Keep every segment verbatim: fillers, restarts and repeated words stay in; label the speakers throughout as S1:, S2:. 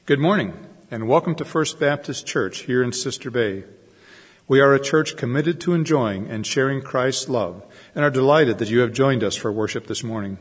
S1: Good morning, and welcome to First Baptist Church here in Sister Bay. We are a church committed to enjoying and sharing Christ's love, and are delighted that you have joined us for worship this morning.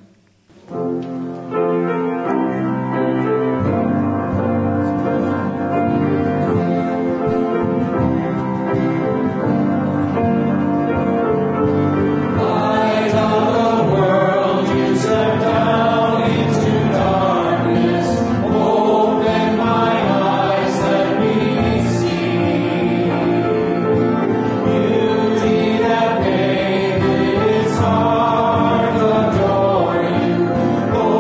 S2: Oh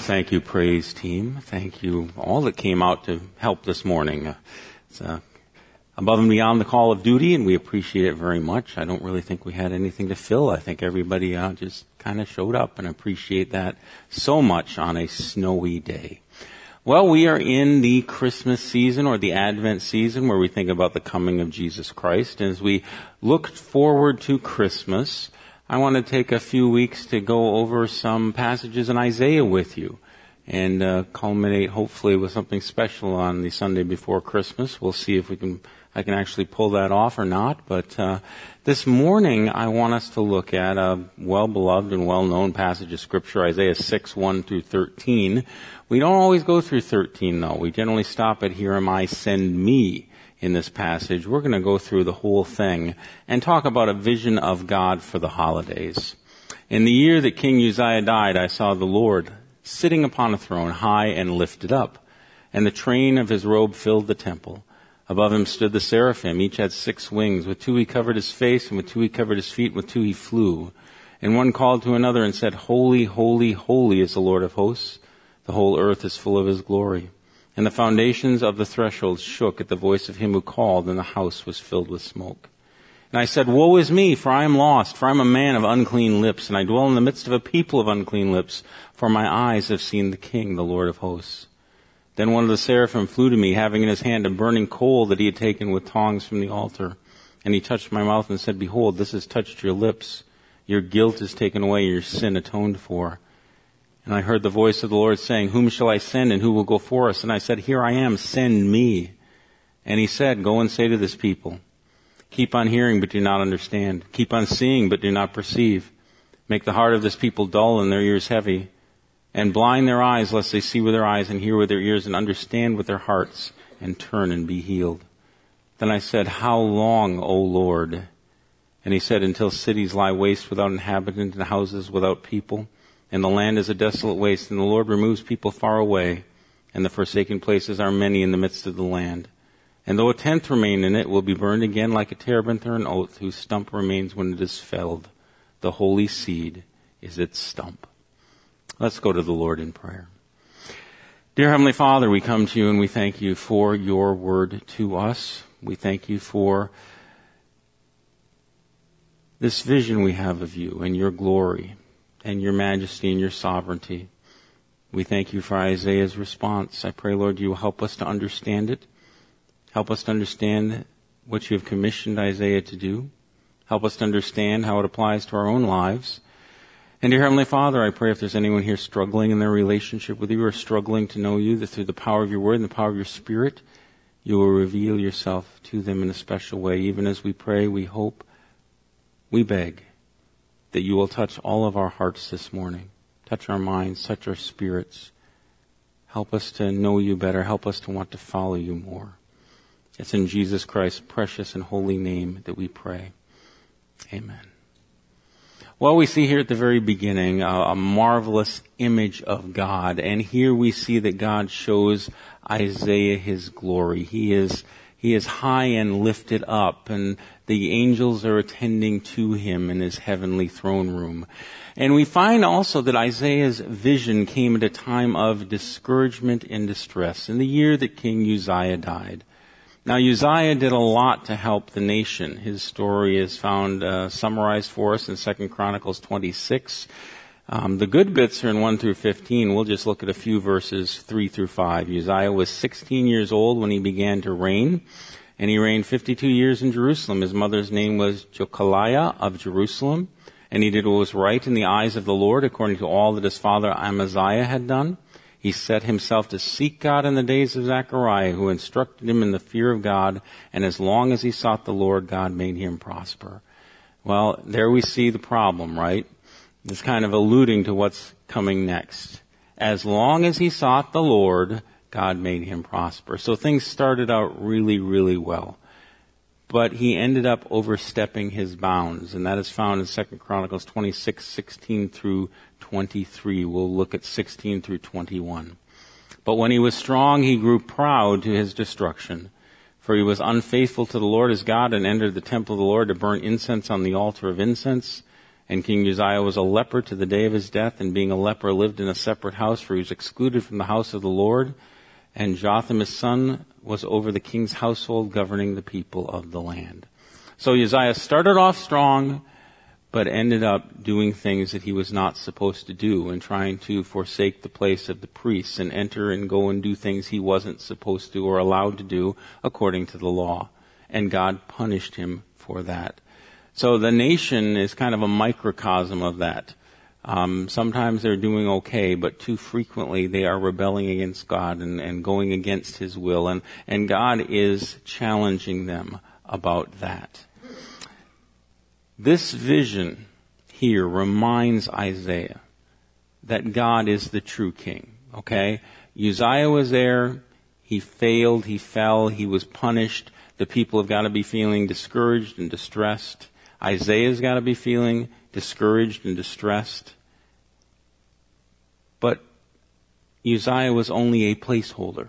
S2: Thank you, praise team. Thank you all that came out to help this morning. It's uh, above and beyond the call of duty, and we appreciate it very much. I don't really think we had anything to fill. I think everybody uh, just kind of showed up, and appreciate that so much on a snowy day. Well, we are in the Christmas season, or the Advent season, where we think about the coming of Jesus Christ. And as we look forward to Christmas, I want to take a few weeks to go over some passages in Isaiah with you, and uh, culminate hopefully with something special on the Sunday before Christmas. We'll see if we can I can actually pull that off or not. But uh, this morning I want us to look at a well-beloved and well-known passage of Scripture, Isaiah six, one through thirteen. We don't always go through thirteen, though. We generally stop at "Here am I, send me." In this passage, we're going to go through the whole thing and talk about a vision of God for the holidays. In the year that King Uzziah died, I saw the Lord sitting upon a throne, high and lifted up, and the train of his robe filled the temple. Above him stood the seraphim. Each had six wings. With two he covered his face, and with two he covered his feet, and with two he flew. And one called to another and said, "Holy, holy, holy is the Lord of hosts. The whole earth is full of his glory." And the foundations of the thresholds shook at the voice of him who called, and the house was filled with smoke. And I said, "Woe is me, for I am lost, for I am a man of unclean lips, and I dwell in the midst of a people of unclean lips, for my eyes have seen the King, the Lord of hosts." Then one of the seraphim flew to me, having in his hand a burning coal that he had taken with tongs from the altar. And he touched my mouth and said, "Behold, this has touched your lips. Your guilt is taken away, your sin atoned for." And I heard the voice of the Lord saying, "Whom shall I send, and who will go for us?" And I said, "Here I am, send me." And he said, "Go and say to this people, keep on hearing, but do not understand. Keep on seeing, but do not perceive. Make the heart of this people dull and their ears heavy. And blind their eyes, lest they see with their eyes and hear with their ears and understand with their hearts and turn and be healed." Then I said, "How long, O Lord?" And he said, "Until cities lie waste without inhabitant and houses without people. And the land is a desolate waste, and the Lord removes people far away, and the forsaken places are many in the midst of the land. And though a tenth remain in it, will be burned again like a terebinth or an oath, whose stump remains when it is felled. The holy seed is its stump." Let's go to the Lord in prayer. Dear Heavenly Father, we come to you and we thank you for your word to us. We thank you for this vision we have of you and your glory and your majesty and your sovereignty. We thank you for Isaiah's response. I pray, Lord, you will help us to understand it. Help us to understand what you have commissioned Isaiah to do. Help us to understand how it applies to our own lives. And dear Heavenly Father, I pray if there's anyone here struggling in their relationship with you or struggling to know you, that through the power of your word and the power of your Spirit, you will reveal yourself to them in a special way. Even as we pray, we hope, we beg that you will touch all of our hearts this morning. Touch our minds, touch our spirits. Help us to know you better. Help us to want to follow you more. It's in Jesus Christ's precious and holy name that we pray. Amen. Well, we see here at the very beginning a, a marvelous image of God. And here we see that God shows Isaiah his glory. He is He is high and lifted up, and the angels are attending to him in his heavenly throne room. And we find also that Isaiah's vision came at a time of discouragement and distress, in the year that King Uzziah died. Now, Uzziah did a lot to help the nation. His story is found uh, summarized for us in Second Chronicles twenty-six. Um, the good bits are in one through fifteen. We'll just look at a few verses, three through five. Uzziah was sixteen years old when he began to reign, and he reigned fifty-two years in Jerusalem. His mother's name was Jechaliah of Jerusalem, and he did what was right in the eyes of the Lord, according to all that his father Amaziah had done. He set himself to seek God in the days of Zechariah, who instructed him in the fear of God, and as long as he sought the Lord, God made him prosper. Well, there we see the problem, right? It's kind of alluding to what's coming next. As long as he sought the Lord, God made him prosper. So things started out really, really well. But he ended up overstepping his bounds, and that is found in Second Chronicles twenty-six, sixteen through twenty-three. We'll look at sixteen through twenty-one. But when he was strong, he grew proud to his destruction. For he was unfaithful to the Lord his God and entered the temple of the Lord to burn incense on the altar of incense. And King Uzziah was a leper to the day of his death, and being a leper lived in a separate house, for he was excluded from the house of the Lord. And Jotham his son was over the king's household, governing the people of the land. So Uzziah started off strong, but ended up doing things that he was not supposed to do, and trying to forsake the place of the priests and enter and go and do things he wasn't supposed to or allowed to do according to the law. And God punished him for that. So the nation is kind of a microcosm of that. Um, sometimes they're doing okay, but too frequently they are rebelling against God and, and going against His will. And, and God is challenging them about that. This vision here reminds Isaiah that God is the true king, okay? Uzziah was there. He failed. He fell. He was punished. The people have got to be feeling discouraged and distressed. Isaiah's got to be feeling discouraged and distressed. But Uzziah was only a placeholder,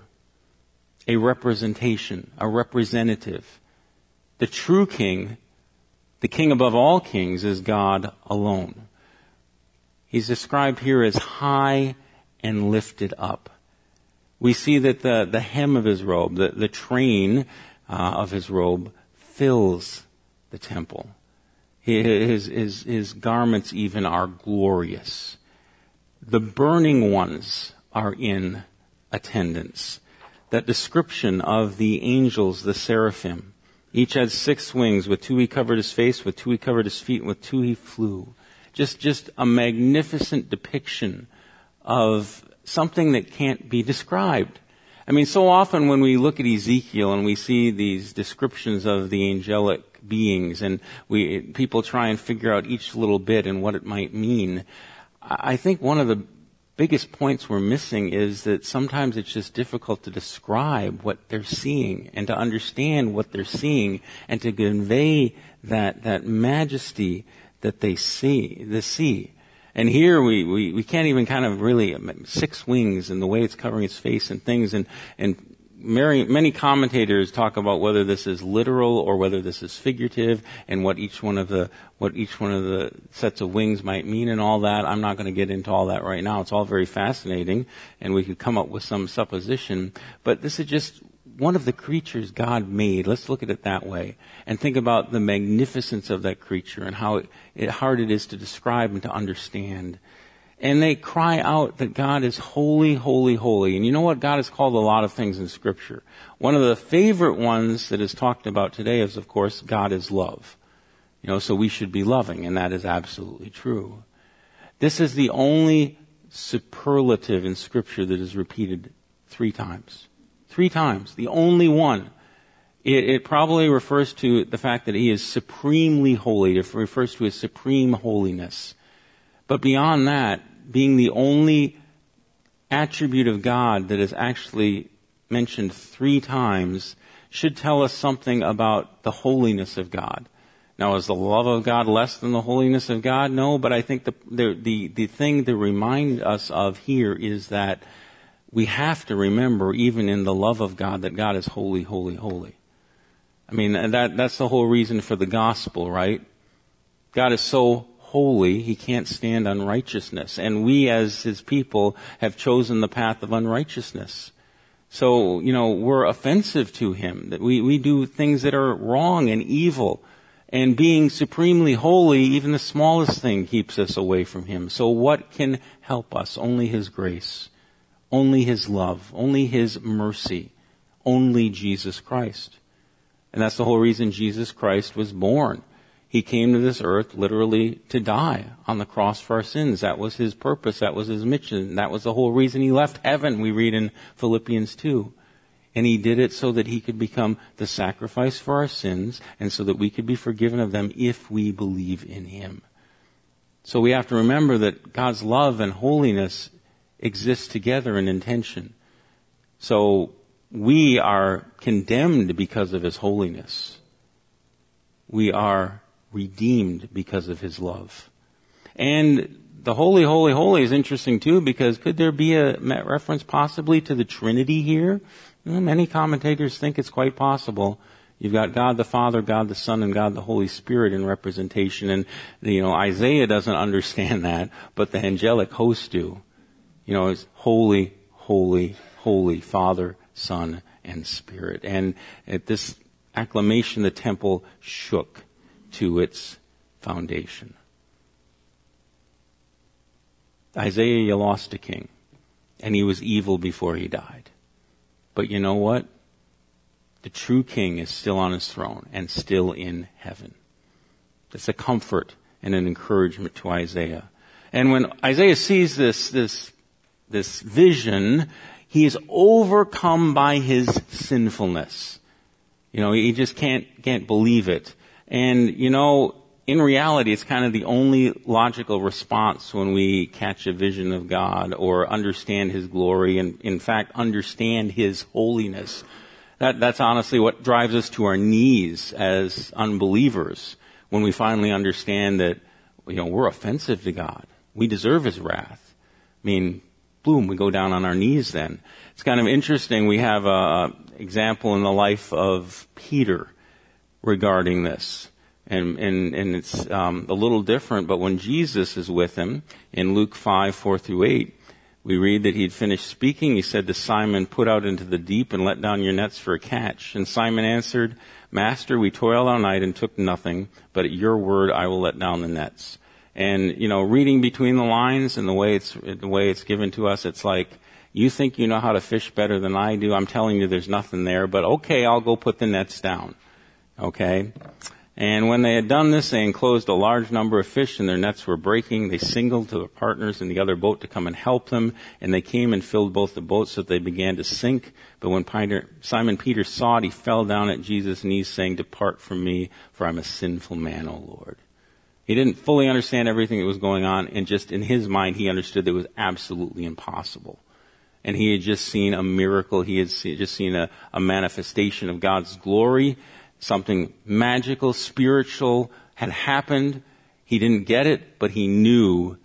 S2: a representation, a representative. The true king, the king above all kings, is God alone. He's described here as high and lifted up. We see that the, the hem of his robe, the, the train uh, of his robe fills the temple. His, his, his garments even are glorious. The burning ones are in attendance. That description of the angels, the seraphim, each had six wings. With two he covered his face, with two he covered his feet, and with two he flew. Just, just a magnificent depiction of something that can't be described. I mean, so often when we look at Ezekiel and we see these descriptions of the angelic beings, and we people try and figure out each little bit and what it might mean, I think one of the biggest points we're missing is that sometimes it's just difficult to describe what they're seeing and to understand what they're seeing and to convey that that majesty that they see, the see. And here we, we, we can't even kind of really, six wings and the way it's covering its face and things. And, and many, many commentators talk about whether this is literal or whether this is figurative and what each one of the, what each one of the sets of wings might mean and all that. I'm not going to get into all that right now. It's all very fascinating and we could come up with some supposition. But this is just one of the creatures God made. Let's look at it that way and think about the magnificence of that creature and how it, it, hard it is to describe and to understand. And they cry out that God is holy, holy, holy. And you know what? God is called a lot of things in Scripture. One of the favorite ones that is talked about today is, of course, God is love. You know, so we should be loving, and that is absolutely true. This is the only superlative in Scripture that is repeated three times. Three times. The only one. It, it probably refers to the fact that He is supremely holy. It refers to His supreme holiness. But beyond that, being the only attribute of God that is actually mentioned three times should tell us something about the holiness of God. Now, is the love of God less than the holiness of God? No, but I think the the the, the thing to remind us of here is that we have to remember, even in the love of God, that God is holy, holy, holy. I mean, that that's the whole reason for the gospel, right? God is so holy, He can't stand unrighteousness. And we as His people have chosen the path of unrighteousness. So, you know, we're offensive to Him. That we, we do things that are wrong and evil. And being supremely holy, even the smallest thing keeps us away from Him. So what can help us? Only His grace. Only His love. Only His mercy. Only Jesus Christ. And that's the whole reason Jesus Christ was born. He came to this earth literally to die on the cross for our sins. That was His purpose. That was His mission. That was the whole reason He left heaven, we read in Philippians two. And He did it so that He could become the sacrifice for our sins and so that we could be forgiven of them if we believe in Him. So we have to remember that God's love and holiness exist together in intention. So we are condemned because of His holiness. We are redeemed because of His love. And the holy, holy, holy is interesting too, because could there be a reference possibly to the Trinity here? Well, many commentators think it's quite possible. You've got God the Father, God the Son, and God the Holy Spirit in representation. And, you know, Isaiah doesn't understand that, but the angelic hosts do. You know, it's holy, holy, holy, Father, Son, and Spirit. And at this acclamation, the temple shook to its foundation. Isaiah, you lost a king, and he was evil before he died. But you know what? The true king is still on his throne and still in heaven. It's a comfort and an encouragement to Isaiah. And when Isaiah sees this, this, this vision, he is overcome by his sinfulness. You know, he just can't, can't believe it. And, you know, in reality, it's kind of the only logical response when we catch a vision of God or understand his glory and, in fact, understand his holiness. That, that's honestly what drives us to our knees as unbelievers when we finally understand that, you know, we're offensive to God. We deserve his wrath. I mean, boom, we go down on our knees then. It's kind of interesting. We have an example in the life of Peter regarding this. And, and, and it's um, a little different, but when Jesus is with him in Luke five, four through eight, we read that he'd finished speaking. He said to Simon, "Put out into the deep and let down your nets for a catch." And Simon answered, "Master, we toiled all night and took nothing, but at your word I will let down the nets." And, you know, reading between the lines and the way it's, the way it's given to us, it's like, you think you know how to fish better than I do. I'm telling you there's nothing there, but okay, I'll go put the nets down. Okay? And when they had done this, they enclosed a large number of fish, and their nets were breaking. They signaled to their partners in the other boat to come and help them, and they came and filled both the boats so that they began to sink. But when Peter, Simon Peter saw it, he fell down at Jesus' knees, saying, "Depart from me, for I'm a sinful man, O Lord." He didn't fully understand everything that was going on, and just in his mind, he understood that it was absolutely impossible. And he had just seen a miracle. He had see, just seen a, a manifestation of God's glory. Something magical, spiritual had happened. He didn't get it, but he knew,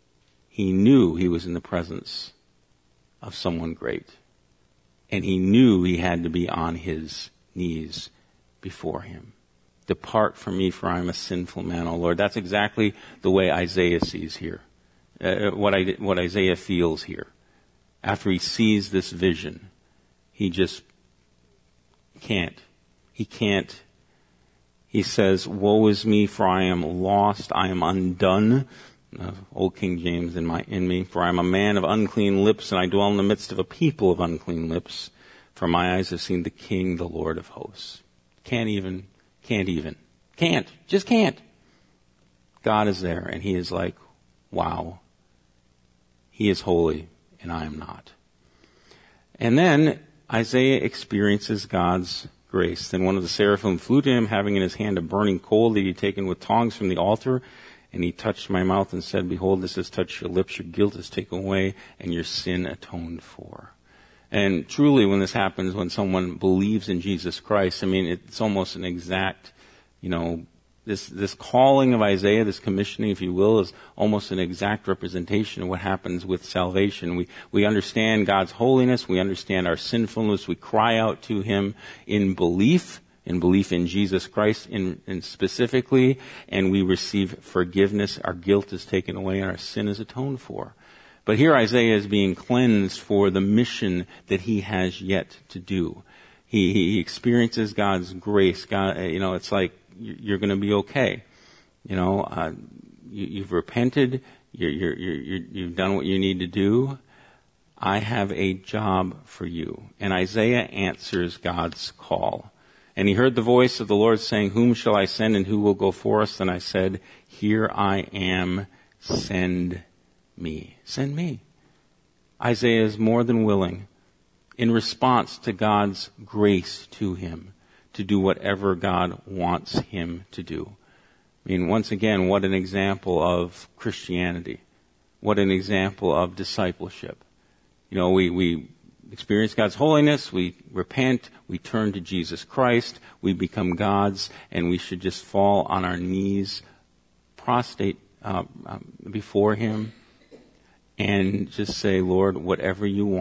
S2: he knew he was in the presence of someone great. And he knew he had to be on his knees before him. "Depart from me, for I am a sinful man, O Lord." That's exactly the way Isaiah sees here. Uh, what, I, what Isaiah feels here. After he sees this vision, he just can't. He can't. He says, "Woe is me, for I am lost. I am undone." Uh, Old King James in my in me. "For I am a man of unclean lips, and I dwell in the midst of a people of unclean lips. For my eyes have seen the King, the Lord of hosts." Can't even. Can't even. Can't. Just can't. God is there, and he is like, wow. He is holy, and I am not. And then Isaiah experiences God's grace. Then one of the seraphim flew to him, having in his hand a burning coal that he had taken with tongs from the altar. And he touched my mouth and said, "Behold, this has touched your lips. Your guilt is taken away, and your sin atoned for." And truly, when this happens, when someone believes in Jesus Christ, I mean, it's almost an exact, you know, this this calling of Isaiah, this commissioning, if you will, is almost an exact representation of what happens with salvation. We we understand God's holiness, we understand our sinfulness, we cry out to him in belief, in belief in Jesus Christ in, in specifically, and we receive forgiveness. Our guilt is taken away and our sin is atoned for. But here Isaiah is being cleansed for the mission that he has yet to do. He, he experiences God's grace. God, you know, it's like, you're going to be okay. You know, uh, you, you've repented. You're, you're, you're, you've done what you need to do. I have a job for you. And Isaiah answers God's call. And he heard the voice of the Lord saying, "Whom shall I send, and who will go for us?" And I said, "Here I am, send me." Send me. Isaiah is more than willing, in response to God's grace to him, to do whatever God wants him to do. I mean, once again, what an example of Christianity. What an example of discipleship. You know, we, we experience God's holiness, we repent, we turn to Jesus Christ, we become God's, and we should just fall on our knees, prostrate uh, before him, and just say, "Lord, whatever you want,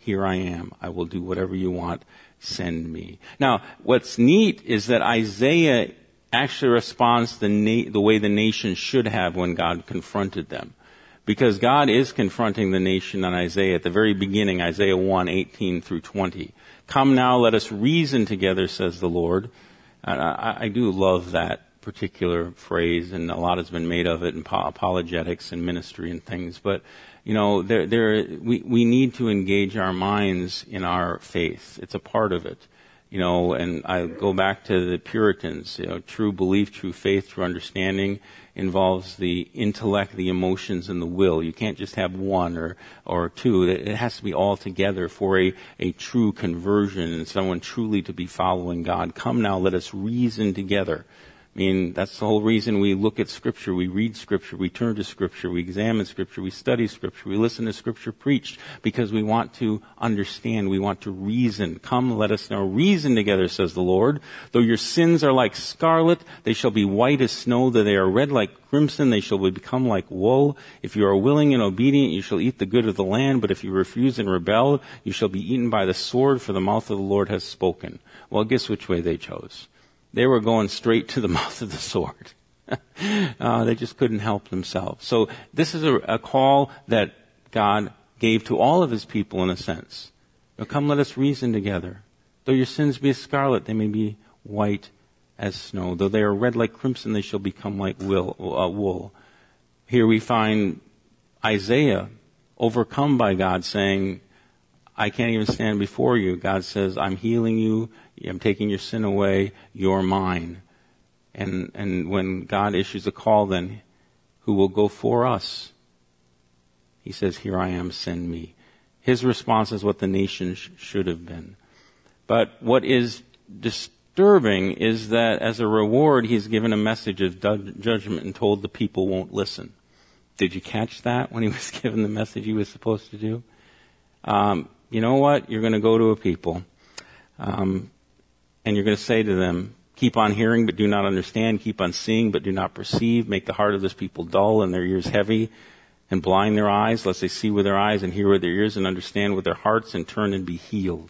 S2: here I am. I will do whatever you want. Send me. Now, what's neat is that Isaiah actually responds the, na- the way the nation should have when God confronted them. Because God is confronting the nation on Isaiah at the very beginning, Isaiah one, eighteen through twenty. Come now, let us reason together, says the Lord. And I, I do love that particular phrase, and a lot has been made of it in apologetics and ministry and things. But, you know, there, there, we, we need to engage our minds in our faith. It's a part of it. You know, and I go back to the Puritans, you know, true belief, true faith, true understanding involves the intellect, the emotions, and the will. You can't just have one or, or two. It has to be all together for a, a true conversion and someone truly to be following God. Come now, let us reason together. I mean, that's the whole reason we look at Scripture, we read Scripture, we turn to Scripture, we examine Scripture, we study Scripture, we listen to Scripture preached, because we want to understand, we want to reason. Come, let us now reason together, says the Lord. Though your sins are like scarlet, they shall be white as snow. Though they are red like crimson, they shall become like wool. If you are willing and obedient, you shall eat the good of the land. But if you refuse and rebel, you shall be eaten by the sword, for the mouth of the Lord has spoken. Well, guess which way they chose? They were going straight to the mouth of the sword. uh, they just couldn't help themselves. So this is a, a call that God gave to all of his people in a sense. Now, come, let us reason together. Though your sins be as scarlet, they may be white as snow. Though they are red like crimson, they shall become like will, uh, wool. Here we find Isaiah overcome by God saying, I can't even stand before you. God says, I'm healing you. I'm taking your sin away. You're mine. And, and when God issues a call, then who will go for us? He says, here I am, send me. His response is what the nation sh- should have been. But what is disturbing is that as a reward, he's given a message of du- judgment and told the people won't listen. Did you catch that when he was given the message he was supposed to do? Um, you know what? You're going to go to a people, um, and you're going to say to them, keep on hearing but do not understand, keep on seeing but do not perceive, make the heart of this people dull and their ears heavy, and blind their eyes, lest they see with their eyes and hear with their ears and understand with their hearts and turn and be healed.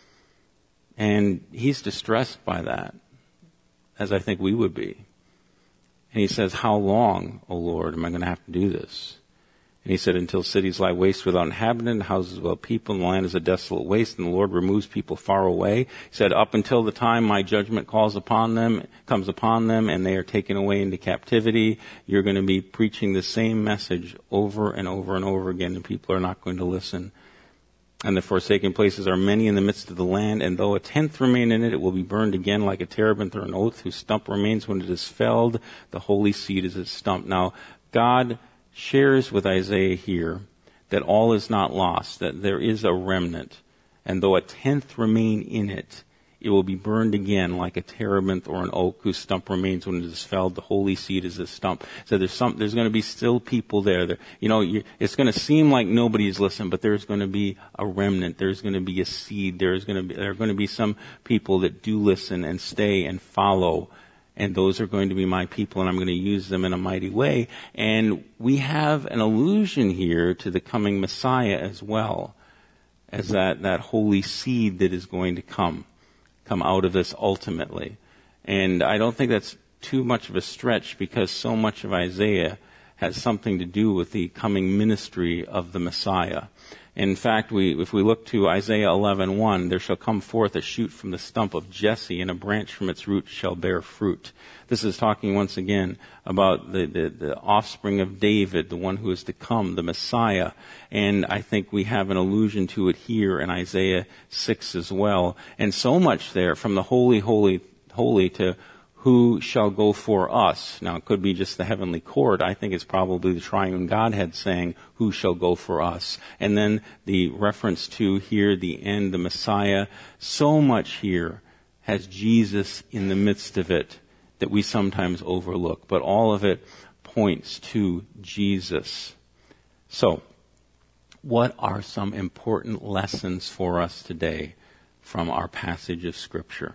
S2: And he's distressed by that, as I think we would be. And he says, how long, O Lord, am I going to have to do this? And he said, until cities lie waste without inhabitant, houses without people, and the land is a desolate waste, and the Lord removes people far away. He said, up until the time my judgment calls upon them, comes upon them, and they are taken away into captivity, you're going to be preaching the same message over and over and over again, and people are not going to listen. And the forsaken places are many in the midst of the land, and though a tenth remain in it, it will be burned again like a terebinth or an oath, whose stump remains when it is felled. The holy seed is its stump. Now, God shares with Isaiah here that all is not lost, that there is a remnant, and though a tenth remain in it, it will be burned again like a terebinth or an oak whose stump remains when it is felled. The holy seed is a stump. So there's some, there's going to be still people there. there you know, you, it's going to seem like nobody's listening, but there's going to be a remnant. There's going to be a seed. There's going to be, there are going to be some people that do listen and stay and follow. And those are going to be my people, and I'm going to use them in a mighty way. And we have an allusion here to the coming Messiah as well, as that, that holy seed that is going to come, come out of this ultimately. And I don't think that's too much of a stretch, because so much of Isaiah has something to do with the coming ministry of the Messiah. In fact, we, if we look to Isaiah eleven one, there shall come forth a shoot from the stump of Jesse, and a branch from its root shall bear fruit. This is talking once again about the, the, the offspring of David, the one who is to come, the Messiah. And I think we have an allusion to it here in Isaiah six as well. And so much there, from the holy, holy, holy to who shall go for us. Now, it could be just the heavenly court. I think it's probably the triune Godhead saying, who shall go for us? And then the reference to here, the end, the Messiah. So much here has Jesus in the midst of it that we sometimes overlook. But all of it points to Jesus. So, what are some important lessons for us today from our passage of Scripture?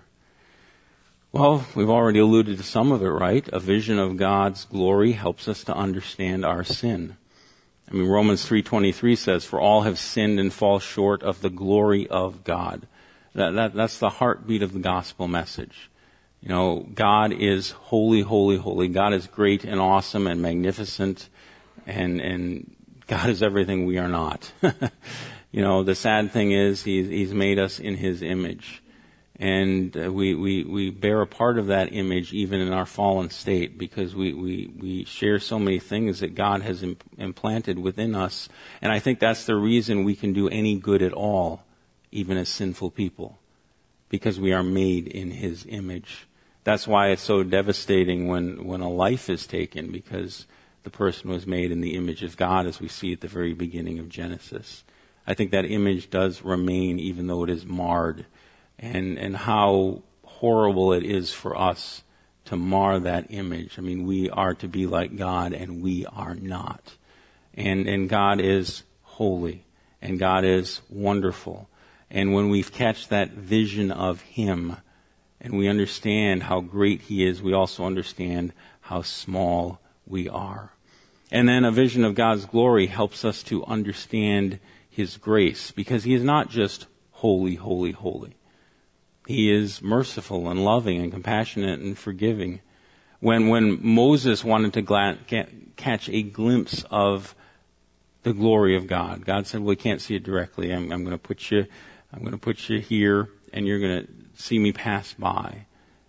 S2: Well, we've already alluded to some of it, right? A vision of God's glory helps us to understand our sin. I mean, Romans three twenty-three says, "For all have sinned and fall short of the glory of God." That, that, that's the heartbeat of the gospel message. You know, God is holy, holy, holy. God is great and awesome and magnificent, and and God is everything we are not. You know, the sad thing is he's, he's made us in his image. And uh, we, we, we bear a part of that image even in our fallen state, because we, we, we share so many things that God has imp- implanted within us. And I think that's the reason we can do any good at all, even as sinful people, because we are made in his image. That's why it's so devastating when, when a life is taken, because the person was made in the image of God, as we see at the very beginning of Genesis. I think that image does remain even though it is marred. And and how horrible it is for us to mar that image. I mean, we are to be like God, and we are not. And and God is holy, and God is wonderful. And when we catch that vision of him, and we understand how great he is, we also understand how small we are. And then a vision of God's glory helps us to understand his grace, because he is not just holy, holy, holy. He is merciful and loving and compassionate and forgiving. When when Moses wanted to gla- catch a glimpse of the glory of God, God said, "Well, you can't see it directly. I'm, I'm going to put you, I'm going to put you here, and you're going to see me pass by."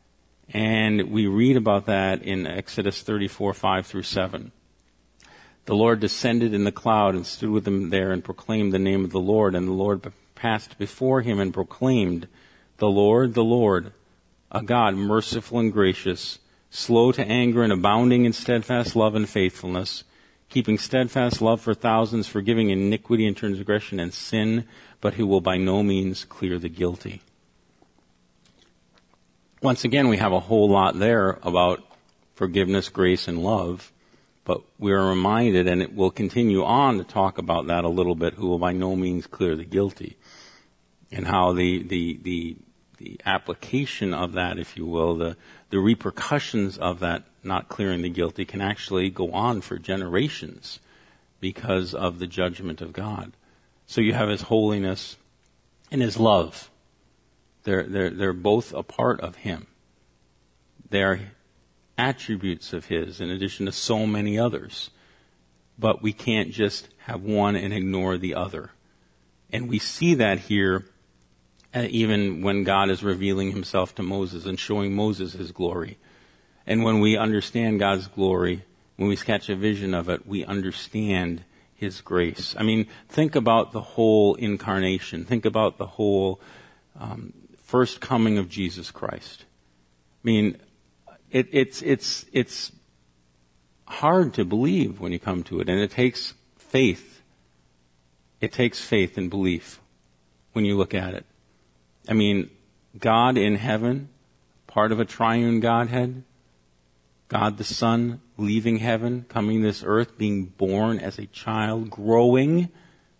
S2: And we read about that in Exodus thirty-four, five through seven. The Lord descended in the cloud and stood with him there and proclaimed the name of the Lord. And the Lord passed before him and proclaimed, "The Lord, the Lord, a God merciful and gracious, slow to anger and abounding in steadfast love and faithfulness, keeping steadfast love for thousands, forgiving iniquity and transgression and sin, but who will by no means clear the guilty." Once again, we have a whole lot there about forgiveness, grace, and love, but we are reminded, and it will continue on to talk about that a little bit, who will by no means clear the guilty, and how the the the the application of that, if you will, the, the repercussions of that not clearing the guilty can actually go on for generations because of the judgment of God. So you have his holiness and his love. They're, they're, they're both a part of him. They're attributes of his in addition to so many others. But we can't just have one and ignore the other. And we see that here Uh, even when God is revealing himself to Moses and showing Moses his glory. And when we understand God's glory, when we catch a vision of it, we understand his grace. I mean, think about the whole incarnation. Think about the whole um, first coming of Jesus Christ. I mean, it, it's it's it's hard to believe when you come to it, and it takes faith. It takes faith and belief when you look at it. I mean, God in heaven, part of a triune Godhead, God the Son leaving heaven, coming to this earth, being born as a child, growing,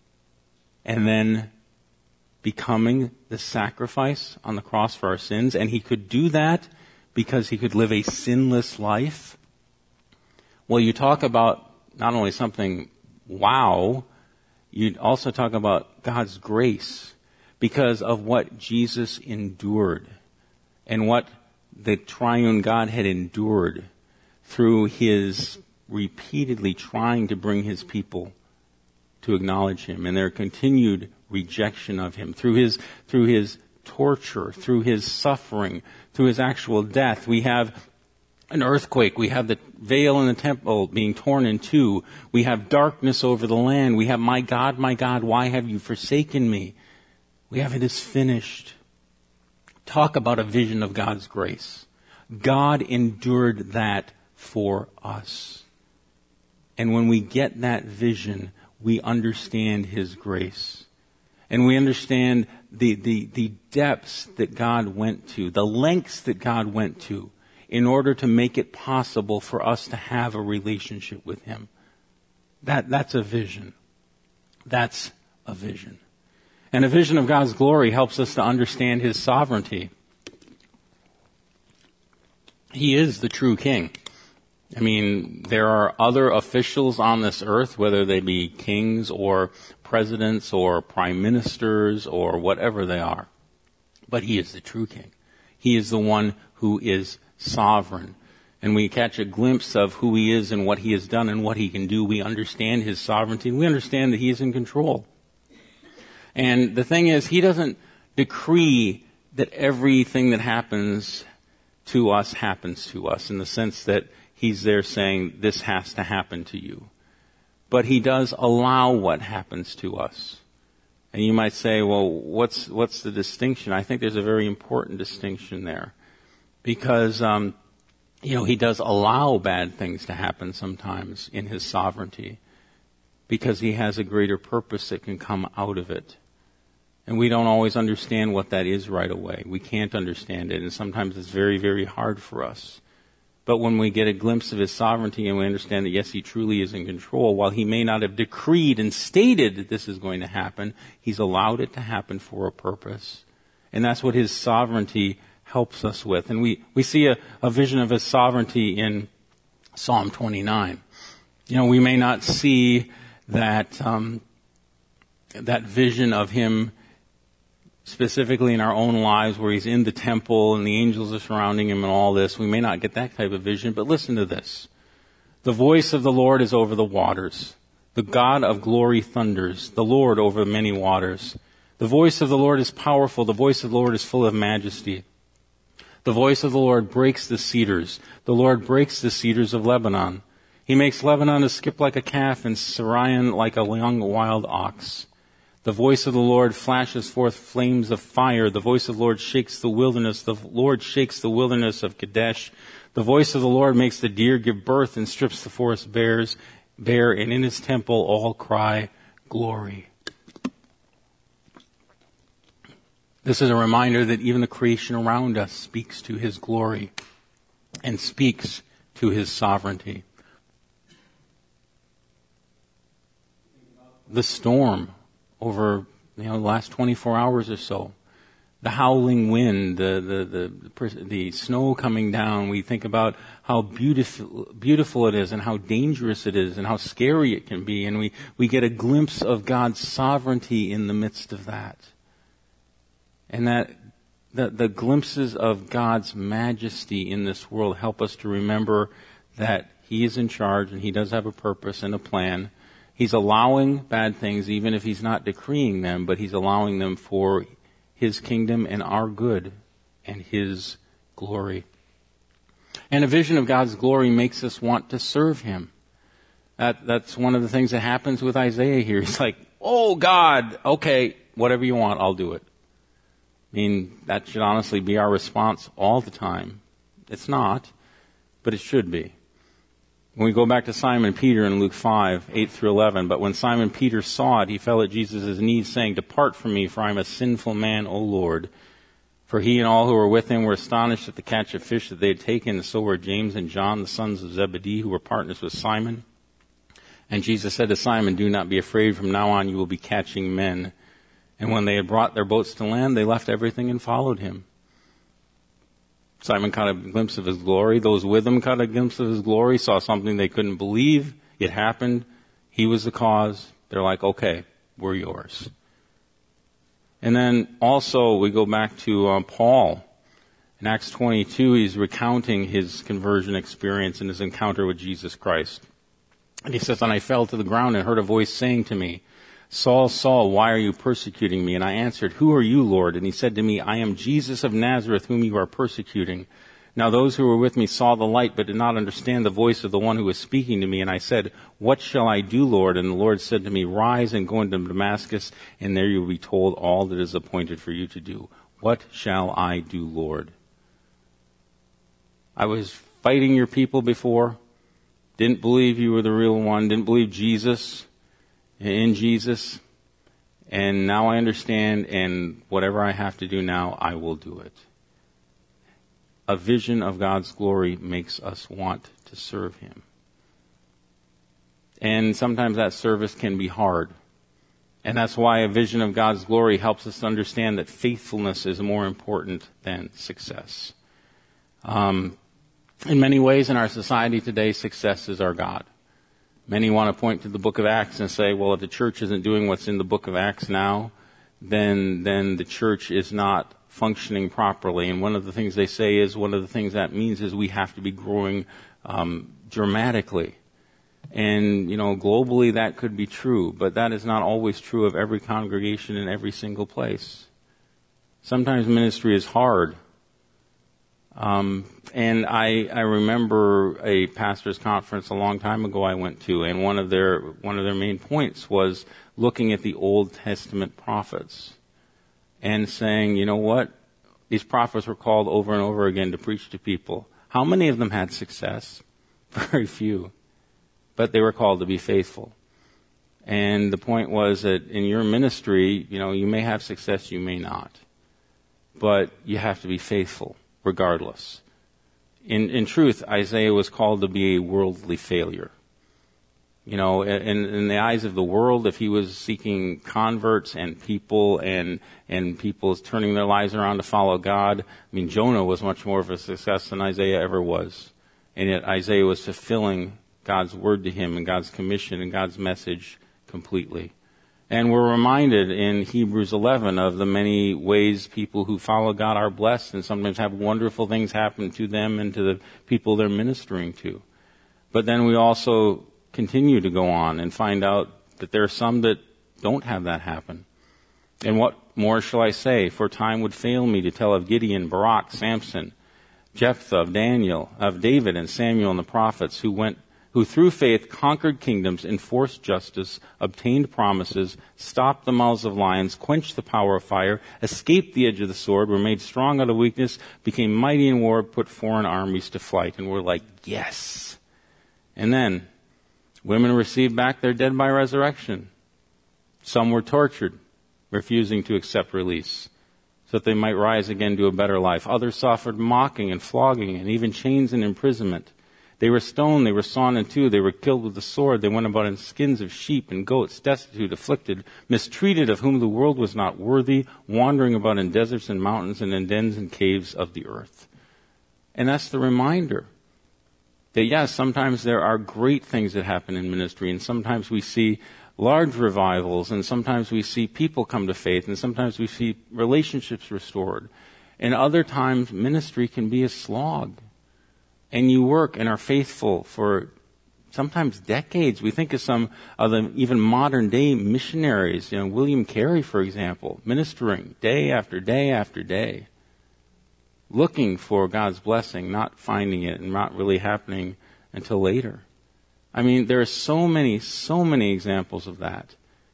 S2: and then becoming the sacrifice on the cross for our sins. And he could do that because he could live a sinless life. Well, you talk about not only something, wow, you also talk about God's grace, because of what Jesus endured and what the triune God had endured through his repeatedly trying to bring his people to acknowledge him, and their continued rejection of him, through his through his torture, through his suffering, through his actual death. We have an earthquake. We have the veil in the temple being torn in two. We have darkness over the land. We have, "My God, my God, why have you forsaken me?" We have, "It is finished." Talk about a vision of God's grace. God endured that for us. And when we get that vision, we understand his grace. And we understand the, the, the depths that God went to, the lengths that God went to in order to make it possible for us to have a relationship with him. That, that's a vision. That's a vision. And a vision of God's glory helps us to understand his sovereignty. He is the true king. I mean, there are other officials on this earth, whether they be kings or presidents or prime ministers or whatever they are. But he is the true king. He is the one who is sovereign. And we catch a glimpse of who he is and what he has done and what he can do. We understand his sovereignty, and we understand that he is in control. And the thing is, he doesn't decree that everything that happens to us happens to us, in the sense that he's there saying, this has to happen to you. But he does allow what happens to us. And you might say, well, what's what's the distinction? I think there's a very important distinction there. Because, um, you know, he does allow bad things to happen sometimes in his sovereignty, because he has a greater purpose that can come out of it. And we don't always understand what that is right away. We can't understand it, and sometimes it's very, very hard for us. But when we get a glimpse of his sovereignty and we understand that, yes, he truly is in control, while he may not have decreed and stated that this is going to happen, he's allowed it to happen for a purpose. And that's what his sovereignty helps us with. And we, we see a, a vision of his sovereignty in Psalm twenty-nine. You know, we may not see that, um, that vision of him specifically in our own lives, where he's in the temple and the angels are surrounding him and all this. We may not get that type of vision, but listen to this. The voice of the Lord is over the waters. The God of glory thunders. The Lord over many waters. The voice of the Lord is powerful. The voice of the Lord is full of majesty. The voice of the Lord breaks the cedars. The Lord breaks the cedars of Lebanon. He makes Lebanon to skip like a calf and Sirion like a young wild ox. The voice of the Lord flashes forth flames of fire. The voice of the Lord shakes the wilderness. The Lord shakes the wilderness of Kadesh. The voice of the Lord makes the deer give birth and strips the forest bears, bare, and in his temple all cry, glory. This is a reminder that even the creation around us speaks to his glory and speaks to his sovereignty. The storm over, you know, the last twenty-four hours or so, the howling wind, the, the, the, the snow coming down, we think about how beautiful, beautiful it is and how dangerous it is and how scary it can be. And we, we get a glimpse of God's sovereignty in the midst of that. And that, the, the glimpses of God's majesty in this world help us to remember that he is in charge and he does have a purpose and a plan. He's allowing bad things, even if he's not decreeing them, but he's allowing them for his kingdom and our good and his glory. And a vision of God's glory makes us want to serve him. That, that's one of the things that happens with Isaiah here. He's like, oh God, okay, whatever you want, I'll do it. I mean, that should honestly be our response all the time. It's not, but it should be. When we go back to Simon Peter in Luke five, eight through eleven, but when Simon Peter saw it, he fell at Jesus' knees, saying, depart from me, for I am a sinful man, O Lord. For he and all who were with him were astonished at the catch of fish that they had taken, and so were James and John, the sons of Zebedee, who were partners with Simon. And Jesus said to Simon, do not be afraid, from now on you will be catching men. And when they had brought their boats to land, they left everything and followed him. Simon caught a glimpse of his glory. Those with him caught a glimpse of his glory, saw something they couldn't believe. It happened. He was the cause. They're like, okay, we're yours. And then also we go back to um, Paul. In Acts twenty-two, he's recounting his conversion experience and his encounter with Jesus Christ. And he says, and I fell to the ground and heard a voice saying to me, Saul, Saul, why are you persecuting me? And I answered, who are you, Lord? And he said to me, I am Jesus of Nazareth, whom you are persecuting. Now those who were with me saw the light, but did not understand the voice of the one who was speaking to me. And I said, what shall I do, Lord? And the Lord said to me, rise and go into Damascus, and there you will be told all that is appointed for you to do. What shall I do, Lord? I was fighting your people before, didn't believe you were the real one, didn't believe Jesus, in Jesus, and now I understand, and whatever I have to do now, I will do it. A vision of God's glory makes us want to serve him. And sometimes that service can be hard. And that's why a vision of God's glory helps us to understand that faithfulness is more important than success. Um, In many ways in our society today, success is our God. Many want to point to the book of Acts and say, well, if the church isn't doing what's in the book of Acts now, then then the church is not functioning properly. And one of the things they say is, one of the things that means is we have to be growing um, dramatically. And, you know, globally that could be true, but that is not always true of every congregation in every single place. Sometimes ministry is hard. Um, and I, I remember a pastor's conference a long time ago I went to, and one of their, one of their main points was looking at the Old Testament prophets and saying, you know what? These prophets were called over and over again to preach to people. How many of them had success? Very few. But they were called to be faithful. And the point was that in your ministry, you know, you may have success, you may not. But you have to be faithful. Regardless. In, in truth, Isaiah was called to be a worldly failure. You know, in, in the eyes of the world, if he was seeking converts and people and, and people turning their lives around to follow God, I mean, Jonah was much more of a success than Isaiah ever was. And yet Isaiah was fulfilling God's word to him and God's commission and God's message completely. And we're reminded in Hebrews eleven of the many ways people who follow God are blessed and sometimes have wonderful things happen to them and to the people they're ministering to. But then we also continue to go on and find out that there are some that don't have that happen. And what more shall I say? For time would fail me to tell of Gideon, Barak, Samson, Jephthah, of Daniel, of David and Samuel and the prophets who went who through faith conquered kingdoms, enforced justice, obtained promises, stopped the mouths of lions, quenched the power of fire, escaped the edge of the sword, were made strong out of weakness, became mighty in war, put foreign armies to flight. And we're like, yes. And then, women received back their dead by resurrection. Some were tortured, refusing to accept release, so that they might rise again to a better life. Others suffered mocking and flogging and even chains and imprisonment. They were stoned, they were sawn in two, they were killed with the sword, they went about in skins of sheep and goats, destitute, afflicted, mistreated, of whom the world was not worthy, wandering about in deserts and mountains and in dens and caves of the earth. And that's the reminder that yes, sometimes there are great things that happen in ministry, and sometimes we see large revivals, and sometimes we see people come to faith, and sometimes we see relationships restored. And other times ministry can be a slog. And you work and are faithful for sometimes decades. We think of some of the even modern day missionaries, you know, William Carey, for example, ministering day after day after day, looking for God's blessing, not finding it and not really happening until later. I mean, there are so many, so many examples of that.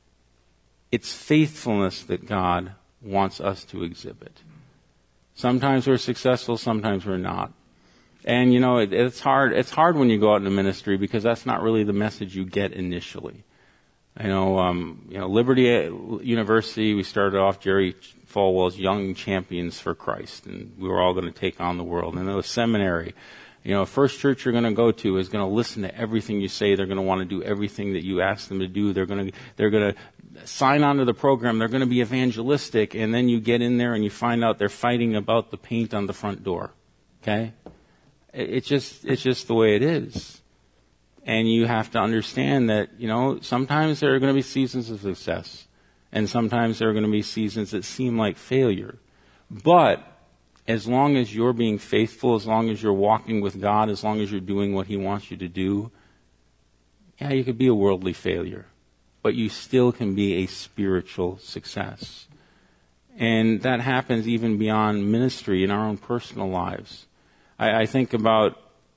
S2: It's faithfulness that God wants us to exhibit. Sometimes we're successful, sometimes we're not. And, you know, it, it's hard, it's hard when you go out into ministry because that's not really the message you get initially. You know, um, you know, Liberty University, we started off Jerry Falwell's Young Champions for Christ, and we were all going to take on the world. And then the seminary, you know, first church you're going to go to is going to listen to everything you say. They're going to want to do everything that you ask them to do. They're going to, they're going to sign on to the program. They're going to be evangelistic. And then you get in there and you find out they're fighting about the paint on the front door. Okay? It's just, it's just the way it is. And you have to understand that, you know, sometimes there are going to be seasons of success. And sometimes there are going to be seasons that seem like failure. But as long as you're being faithful, as long as you're walking with God, as long as you're doing what He wants you to do, yeah, you could be a worldly failure. But you still can be a spiritual success. And that happens even beyond ministry in our own personal lives. I, I think about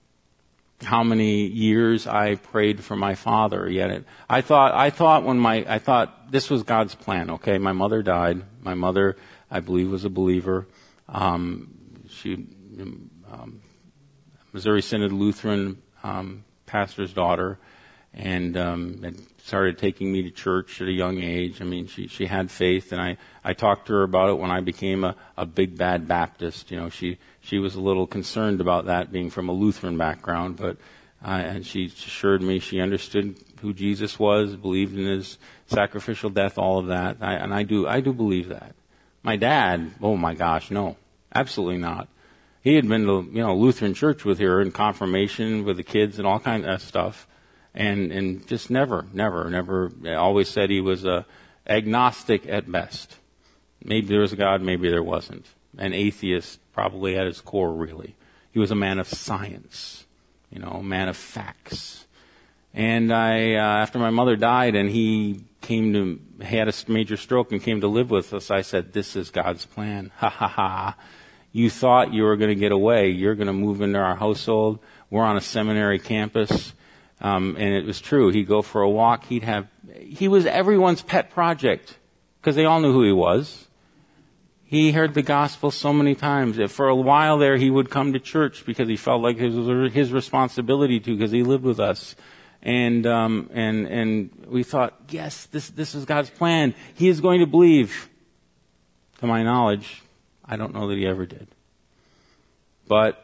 S2: how many years I prayed for my father. Yet it, I thought, I thought when my, I thought this was God's plan. Okay, my mother died. My mother, I believe, was a believer. Um, she, um, Missouri Synod Lutheran um, pastor's daughter, and um, had started taking me to church at a young age. I mean, she she had faith, and I, I talked to her about it when I became a, a big bad Baptist. You know, she she was a little concerned about that, being from a Lutheran background, but uh, and she assured me she understood who Jesus was, believed in His sacrificial death, all of that, I, and I do I do believe that. My dad, oh my gosh, no, absolutely not. He had been to, you know, Lutheran church with her in confirmation with the kids and all kinds of stuff. And, and just never, never, never, always said he was a agnostic at best. Maybe there was a God, maybe there wasn't. An atheist probably at his core, really. He was a man of science, you know, a man of facts. And I, uh, after my mother died and he came to, had a major stroke and came to live with us, I said, this is God's plan. Ha ha ha. You thought you were going to get away. You're going to move into our household. We're on a seminary campus. Um, and it was true. He'd go for a walk. He'd have, he was everyone's pet project because they all knew who he was. He heard the gospel so many times. For a while there, he would come to church because he felt like it was his responsibility to, because he lived with us. And, um, and, and we thought, yes, this, this is God's plan. He is going to believe. To my knowledge, I don't know that he ever did. But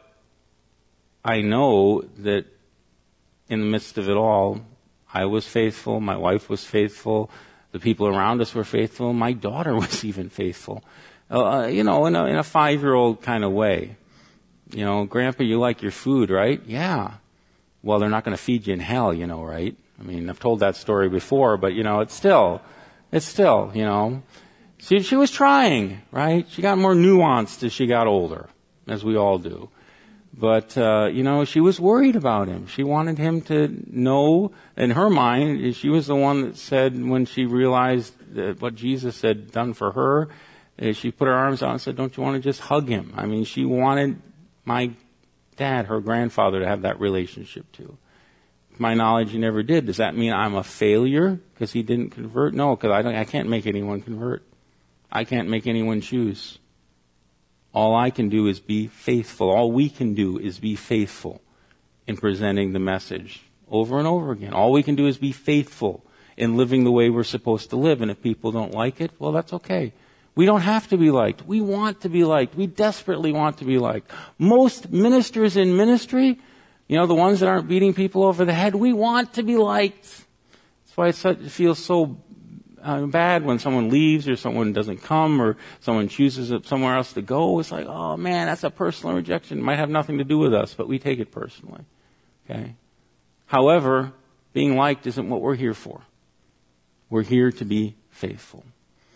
S2: I know that in the midst of it all, I was faithful, my wife was faithful, the people around us were faithful, my daughter was even faithful. Uh, you know, in a, in a five-year-old kind of way. You know, Grandpa, you like your food, right? Yeah. Well, they're not going to feed you in hell, you know, right? I mean, I've told that story before, but, you know, it's still, it's still, you know. She, she was trying, right? She got more nuanced as she got older, as we all do. But, uh, you know, she was worried about him. She wanted him to know, in her mind, she was the one that said, when she realized that what Jesus had done for her, she put her arms out and said, don't you want to just hug him? I mean, she wanted my dad, her grandfather, to have that relationship too. To my knowledge, he never did. Does that mean I'm a failure because he didn't convert? No, because I, don't, I can't make anyone convert. I can't make anyone choose. All I can do is be faithful. All we can do is be faithful in presenting the message over and over again. All we can do is be faithful in living the way we're supposed to live. And if people don't like it, well, that's okay. We don't have to be liked. We want to be liked. We desperately want to be liked. Most ministers in ministry, you know, the ones that aren't beating people over the head, we want to be liked. That's why it's, it feels so uh, bad when someone leaves or someone doesn't come or someone chooses somewhere else to go. It's like, oh man, that's a personal rejection. It might have nothing to do with us, but we take it personally. Okay? However, being liked isn't what we're here for. We're here to be faithful.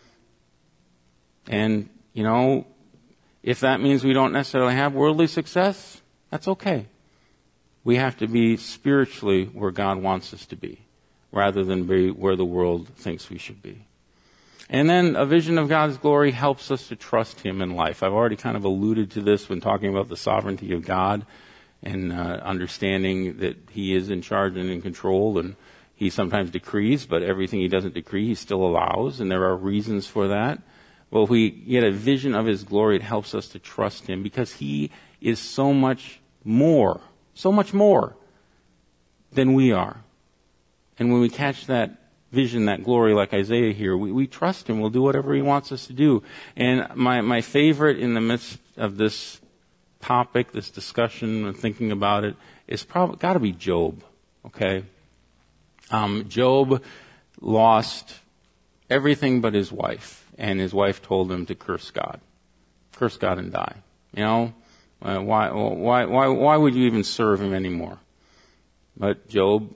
S2: And, you know, if that means we don't necessarily have worldly success, that's okay. We have to be spiritually where God wants us to be, rather than be where the world thinks we should be. And then a vision of God's glory helps us to trust Him in life. I've already kind of alluded to this when talking about the sovereignty of God and uh, understanding that He is in charge and in control, and He sometimes decrees, but everything He doesn't decree, He still allows, and there are reasons for that. Well, if we get a vision of His glory, it helps us to trust Him because He is so much more, so much more than we are. And when we catch that vision, that glory, like Isaiah here, we, we trust Him. We'll do whatever He wants us to do. And my, my favorite in the midst of this topic, this discussion, and thinking about it, is probably got to be Job. Okay, um, Job lost everything but his wife. And his wife told him to curse God. Curse God and die. You know, uh, why, why, why, why would you even serve Him anymore? But Job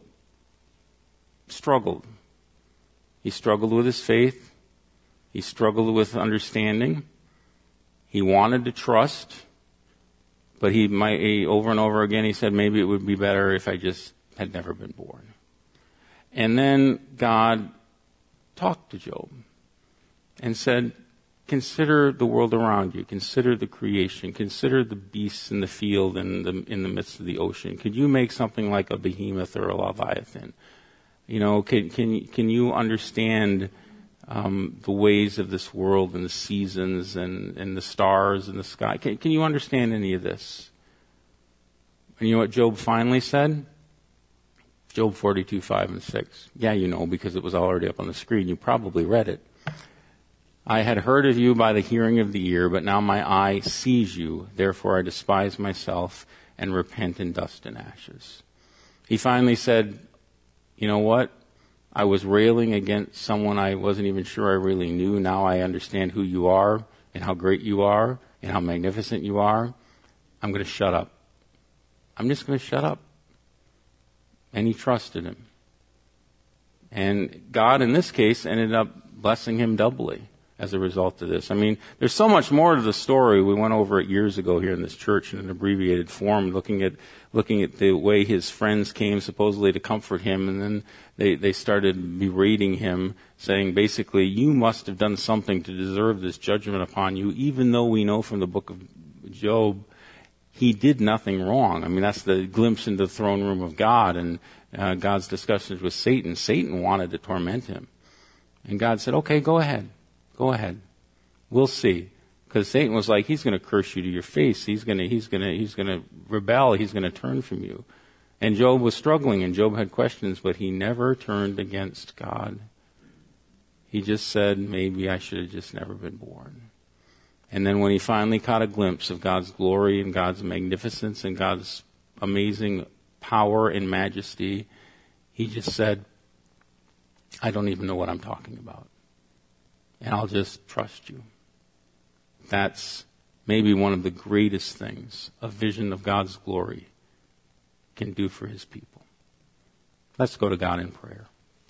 S2: struggled. He struggled with his faith. He struggled with understanding. He wanted to trust. But he might, he, over and over again, he said, maybe it would be better if I just had never been born. And then God talked to Job and said, consider the world around you. Consider the creation. Consider the beasts in the field and the, in the midst of the ocean. Could you make something like a behemoth or a leviathan? You know, can can, can you understand um, the ways of this world and the seasons and, and the stars in the sky? Can, can you understand any of this? And you know what Job finally said? Job forty-two, five and six. Yeah, you know, because it was already up on the screen. You probably read it. I had heard of you by the hearing of the ear, but now my eye sees you. Therefore I despise myself and repent in dust and ashes. He finally said, you know what? I was railing against someone I wasn't even sure I really knew. Now I understand who you are and how great you are and how magnificent you are. I'm going to shut up. I'm just going to shut up. And he trusted him. And God, in this case, ended up blessing him doubly as a result of this. I mean, there's so much more to the story. We went over it years ago here in this church in an abbreviated form, looking at looking at the way his friends came supposedly to comfort him, and then they, they started berating him, saying basically, you must have done something to deserve this judgment upon you, even though we know from the book of Job he did nothing wrong. I mean, that's the glimpse into the throne room of God and uh, God's discussions with Satan. Satan wanted to torment him. And God said, okay, go ahead. Go ahead. We'll see. Because Satan was like, he's going to curse you to your face. He's going to, he's going to, he's going to rebel. He's going to turn from you. And Job was struggling, and Job had questions, but he never turned against God. He just said, maybe I should have just never been born. And then when he finally caught a glimpse of God's glory and God's magnificence and God's amazing power and majesty, he just said, I don't even know what I'm talking about. And I'll just trust you. That's maybe one of the greatest things a vision of God's glory can do for his people. Let's go to God in prayer.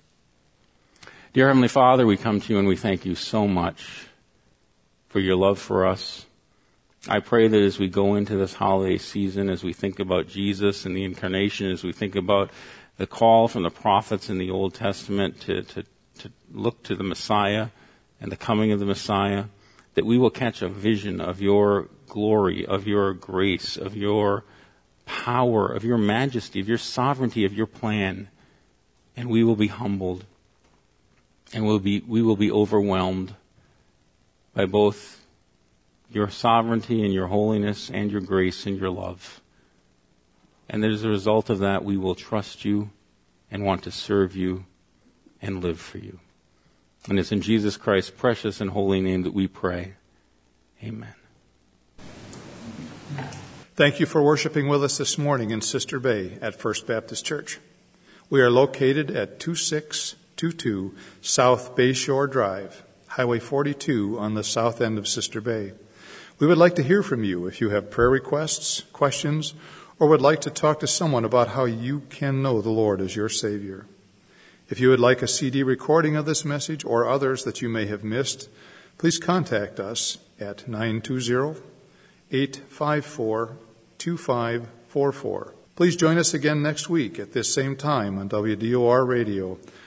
S2: Dear Heavenly Father, we come to you and we thank you so much for your love for us. I pray that as we go into this holiday season, as we think about Jesus and the incarnation, as we think about the call from the prophets in the Old Testament to, to, to look to the Messiah and the coming of the Messiah, that we will catch a vision of your glory, of your grace, of your power, of your majesty, of your sovereignty, of your plan, and we will be humbled, and we'll be, we will be overwhelmed by both your sovereignty and your holiness and your grace and your love. And as a result of that, we will trust you and want to serve you and live for you. And it's in Jesus Christ's precious and holy name that we pray. Amen.
S1: Thank you for worshiping with us this morning in Sister Bay at First Baptist Church. We are located at two six two two South Bayshore Drive, Highway forty-two on the south end of Sister Bay. We would like to hear from you if you have prayer requests, questions, or would like to talk to someone about how you can know the Lord as your Savior. If you would like a C D recording of this message or others that you may have missed, please contact us at nine two zero, eight five four, two five four four. Please join us again next week at this same time on W D O R Radio